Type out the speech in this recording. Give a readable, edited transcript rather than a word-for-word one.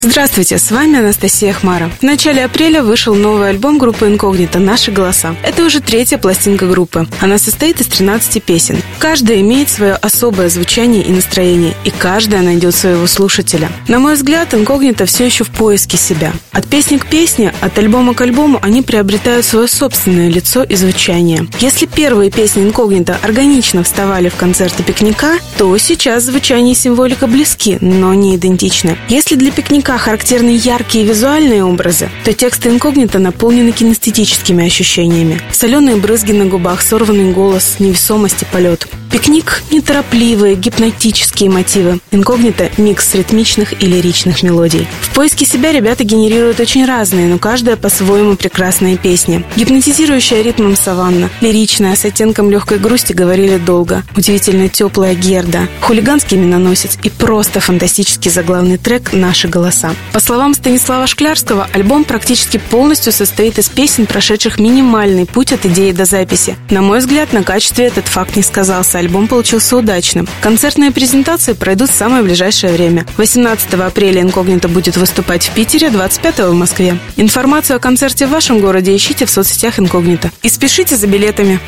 Здравствуйте, с вами Анастасия Хмара. В начале апреля вышел новый альбом группы Инкогнито «Наши голоса». Это уже третья пластинка группы. Она состоит из 13 песен. Каждая имеет свое особое звучание и настроение, и каждая найдет своего слушателя. На мой взгляд, Инкогнито все еще в поиске себя. От песни к песне, от альбома к альбому они приобретают свое собственное лицо и звучание. Если первые песни Инкогнито органично вставали в концерты «Пикника», то сейчас звучание и символика близки, но не идентичны. Если для «Пикника» характерны яркие визуальные образы, то тексты Инкогнито наполнены кинестетическими ощущениями. Соленые брызги на губах, сорванный голос, невесомость и полет. «Пикник» — неторопливые, гипнотические мотивы. Инкогнито — микс ритмичных и лиричных мелодий. В поиске себя ребята генерируют очень разные, но каждая по-своему прекрасные песни. Гипнотизирующая ритмом «Саванна», лиричная, с оттенком легкой грусти «Говорили долго», удивительно теплая «Герда», хулиганский «Миноносец» и просто фантастический заглавный трек «Наши голоса». По словам Станислава Шклярского, альбом практически полностью состоит из песен, прошедших минимальный путь от идеи до записи. На мой взгляд, на качестве этот факт не сказался. Альбом получился удачным. Концертные презентации пройдут в самое ближайшее время. 18 апреля Инкогнито будет выступать в Питере, 25 в Москве. Информацию о концерте в вашем городе ищите в соцсетях Инкогнито. И спешите за билетами.